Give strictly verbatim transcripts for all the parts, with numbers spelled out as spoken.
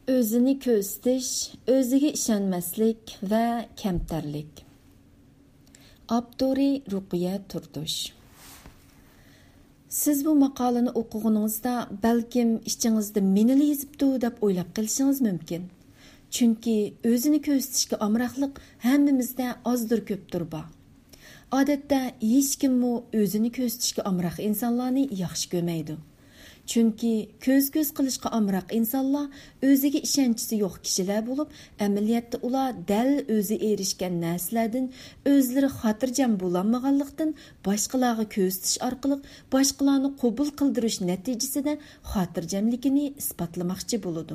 Özünü ko'zitish, o'ziga ishonmaslik va kamtarlik. Abduri Ruqiya Turdush. Siz bu maqolani o'qiganingizda balkim ichingizda meni yozibdi deb o'ylab qolishingiz mumkin. Chunki o'zini ko'zitishga amroqlik hammamizda ozdir ko'pdir bor. Odatda hech kim o'zini ko'zitishga amroq insonlarni yaxshi ko'rmaydi. Chunki ko'z-ko'z qilishga amroq insonlar o'ziga ishonchisi yo'q kishilar bo'lib, amaliyotda ular dal o'zi erishgan narsalardan o'zlari xotirjam bo'lolmaganlikdan boshqalarga ko'zitish orqali boshqalarni qabul qildirish natijasida xotirjamligini isbotlamoqchi bo'ladi.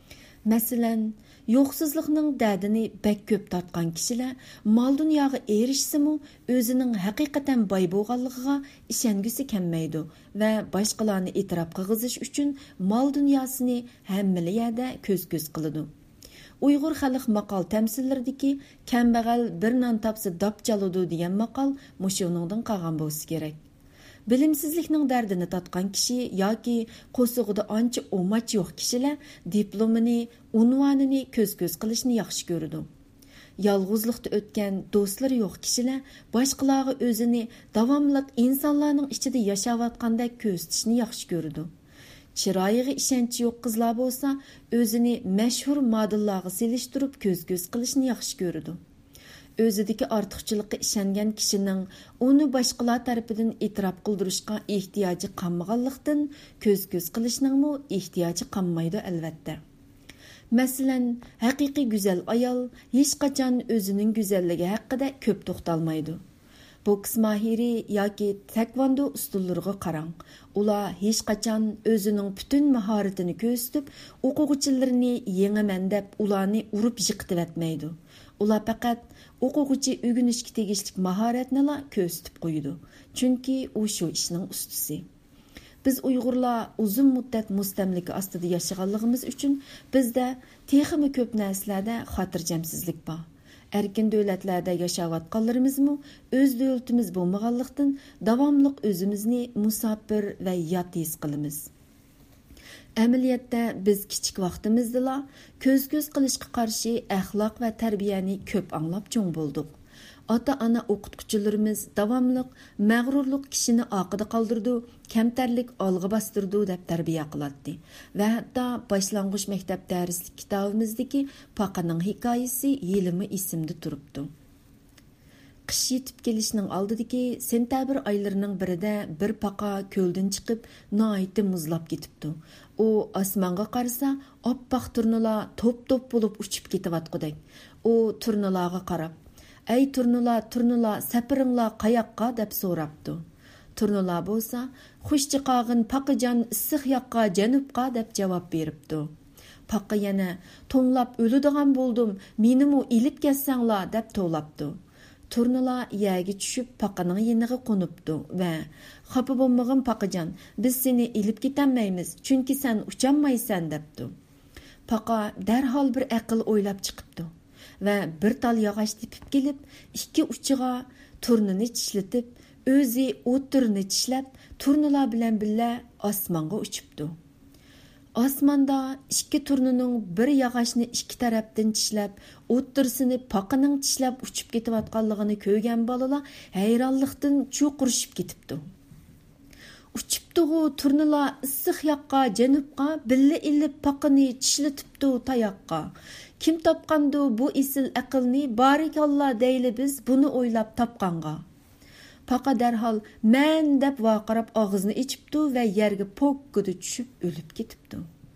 Masalan, yo'qsizlikning dardini bak ko'p tortgan kishilar mol dunyoga erishsa-mu o'zining haqiqatan boy bo'lganligiga ishongisi kelmaydi va boshqalarni e'tirof qilg'izish uchun mol dunyosini hamma yerda ko'z-ko'z qiladi. Uyg'ur xalq maqol tamsillaridagi kambag'al bir non topsa dop chaludi degan maqol mushuningdan qolgan bo'lsa kerak. Bilimsizlikning dardini tatgan kishi yoki qo'sig'ida ancha o'mach yo'q kishilar diplomini, unvonini ko'z-ko'z qilishni yaxshi ko'radi. Yolg'izlikda o'tgan do'stlari yo'q kishilar boshqalarga o'zini davomli insonlarning ichida yashayotgandek ko'rsatishni yaxshi ko'radi. Chiroyiga ishonchi yo'q qizlar bo'lsa, o'zini mashhur modellarga selishtirib ko'z-ko'z qilishni yaxshi ko'radi. O'zidagi ortiqchilikka ishongan kishining uni boshqalar tarafidan e'tirof qildirishga ehtiyoji qolmaganlikdan ko'z-ko'z qilishning mu ehtiyoji qolmaydi albatta. Masalan, haqiqiy go'zal ayol hech qachon o'zining go'zalligi haqida ko'p to'xtalmaydi. Boks mahiri yoki taekwondo ustunlariga qarang. Ular hech qachon o'zining butun mahoratini ko'rsatib, o'quvchilarini yengaman deb ularni urib yiqitib Ular faqat o'quvchi o'rganishga tegishli mahoratni ko'rsatib qo'ydi. Chunki u shu ishning ustisi. Biz Uyg'urlar uzun muddat mustamlika ostida yashaganligimiz uchun bizda texmi ko'p narsalarda xotirjamsizlik bor. Erkin davlatlarda yashayotganlarimizmi o'z davlatimiz bo'lmaganlikdan davomli o'zimizni musofir va yot his qilamiz. Amaliyotda biz kichik vaqtimizda ko'z-ko'z qilishga qarshi axloq va tarbiyani ko'p anglab cho'ng bo'ldik. Ota-ona o'qituvchilarimiz davomli mag'rurlik kishini oqida qoldirdi, kamtarlik olg'a bostirdi deb tarbiya qiladi. Va hatto boshlang'ich maktab darslik kitobimizdagi Paqaning hikoyasi yilimi esimda turibdi. Qish yetib kelishning oldidagi sentabr oylarining birida bir paqa ko'ldan chiqib, noiti muzlab ketibdi. U osmonga qarasa, oppoq turnalar top-top bo'lib uchib ketayotgandek. U turnalarga qarab, "Ey turnalar, turnalar, sapiringlar qayoqqa?" deb so'rabdi. Turnalar bo'lsa, "Xushchi qog'in paqajon issiq yoqqa, janubqa" deb javob beribdi. Paqa yana, "To'nglab o'ladigan bo'ldim, menimi ilib kelsanglar" deb to'labdi. Turnalar yerga tushib paqaning yeniga qo'nibdi va "Xafa bo'lmag'in paqajon, biz seni ilib ketolmaymiz, chunki sen ucholmaysan" debdi. Paqa darhol bir aql o'ylab chiqibdi va bir tal yog'och tepib kelib, ikki uchiga turnini tishlatib, o'zi o'tirini tishlab, turnalar bilan birga osmonga uchibdi. Osmonda ikki turnining bir yog'ochni ikki tarafdan tishlab, o'ttirsini paqaning tishlab uchib ketayotganligini ko'rgan bolalar hayronlikdan cho'qirishib ketibdi. Uchibdi-ku turnilar issiq yoqqa, janubqa billa ilib paqani tishlatibdi tayoqqa. Kim topqandi bu esil aqlni? Barikallah deyli biz buni o'ylab topqanga. Paqa darhol "Men" deb vaqirab og'izni ichibdi va yerga pokkida tushib o'lib ketibdi.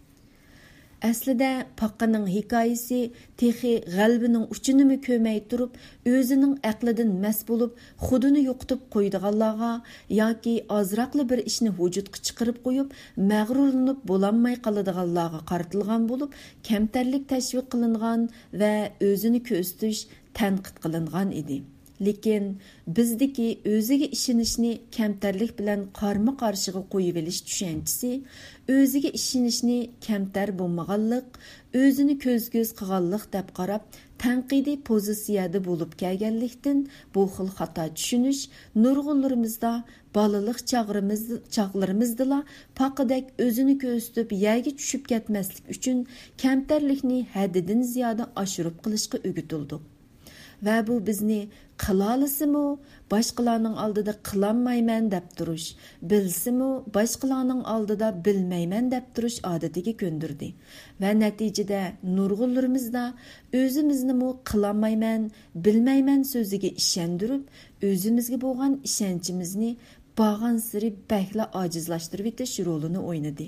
Aslida Paqaning hikoyasi texi g'albining uchini ko'may turib, o'zining aqlidan mas bo'lib, xudini yo'qitib qo'ydiganlarga yoki ozroqli bir ishni vujudga chiqarib qo'yib, mag'rurlanib bo'lolmay qoladiganlarga qaratilgan bo'lib, kamtarlik tashviq qilingan va o'zini ko'rsatish tanqid qilingan edi. lekin bizdagi o'ziga ishonishni kamtarlik bilan qarma-qarshiga qo'yib olish tushunchasi, o'ziga ishonishni kamtar bo'lmaganlik, o'zini ko'z-ko'z qilganlik deb qarab, tanqidiy pozitsiyada bo'lib kelganlikdan bu xil xato tushunish nurg'unlarimizda balaliq chog'larimiz chog'larimizda paqidek o'zini ko'rsatib yerga tushib ketmaslik uchun kamtarlikni haddidan ziyoda oshirib qilishga o'gitildik. Va bu bizni qilalasimi, boshqalarning oldida qilolmayman deb turish, bilsimi, boshqalarning oldida bilmayman deb turish odatiga ko'ndirdi. Va natijada nurg'unlarimizda o'zimizni mu qilolmayman, bilmayman so'ziga ishondirib, o'zimizga bo'lgan ishonchimizni bag'an siri bakla ojizlashtirib etish rolini o'ynadi.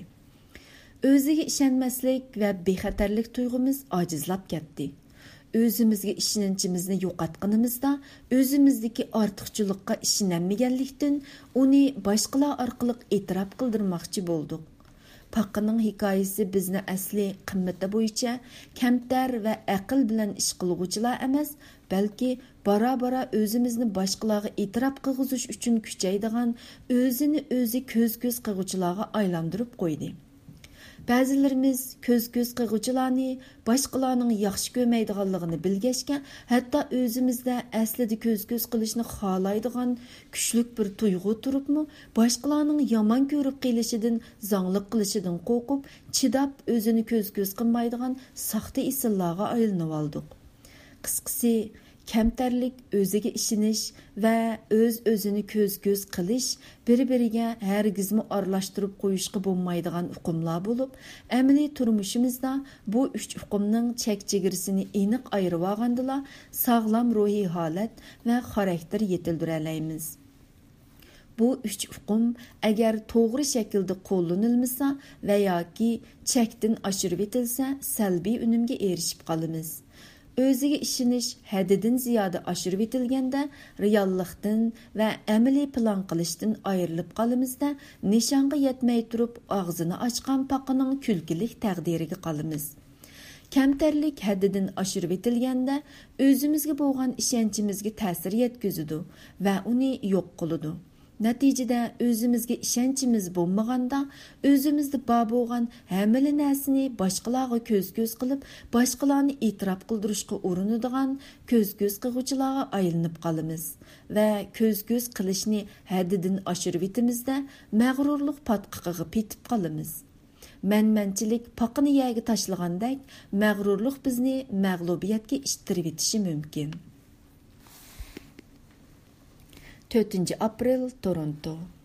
O'ziga ishonmaslik va bexatarlik tuyg'umiz ojizlab ketdi. O'zimizga ishonchimizni yo'qotganimizda o'zimizdagi ortiqchilikqa ishonmaganlikdan uni boshqalar orqali e'tirof qildirmoqchi bo'ldik. Paqqaning hikoyasi bizni asli qimmati bo'yicha kamtar va aql bilan ish qilguvchilar emas, balki bora-bora o'zimizni boshqalarga e'tirof qilg'izish uchun kuchaydigan, o'zini o'zi ko'z-ko'z qilguvchilarga aylantirib qo'ydi. Ba'zilarimiz ko'z-ko'z qilguvchilarni boshqalarning yaxshi ko'rmaydiganligini bilgachga, hatto o'zimizda aslida ko'z-ko'z qilishni xohlaydigan kuchlik bir tuyg'u turibmi, boshqalarning yomon ko'rib qilishidan, zonglik qilishidan qo'rqib, chidab o'zini ko'z-ko'z qilmaydigan saxta isillarga aylanib oldik. Qisqasi, kamtarlik, o'ziga ishonish va o'z-o'zini ko'z-ko'z qilish bir-biriga hargizmi aralashtirib qo'yishga bo'lmaydigan uqumlar bo'lib, amaliy turmushimizda bu uch uqumning chek-chegarasini aniq ayirib olgandila sog'lom ruhiy holat va xarakter yetildira olamiz. Bu uch uqum agar to'g'ri shaklda qo'llanilmasa va yoki chekdan oshirib etilsa, salbiy unumga erishib qolamiz. O'ziga ishonish haddidan ziyoda oshirib etilganda reallikdan va amaliy plan qilishdan ayrilib qolamizda, nishonga yetmay turib og'zini ochgan paqining kulkilik taqdiriga qolamiz. Kamtarlik haddidan oshirib etilganda o'zimizga bo'lgan ishonchimizga ta'sir yetkazadi va uni yo'q qiladi. Natijada o'zimizga ishonchimiz bo'lmaganda, o'zimizda bor bo'lgan hamma narsani boshqalarga ko'z-ko'z qilib, boshqalarni e'tirof qildirishga urinadigan ko'z-ko'z qilguvchilarga aylanib qolamiz va ko'z-ko'z qilishni haddidan oshirib etimizda mag'rurlik patqiqiga petib qolamiz. Manmanchilik paqini yerga tashlagandek, mag'rurlik bizni mag'lubiyatga ishtirib etishi mumkin. to'rtinchi aprel Toronto.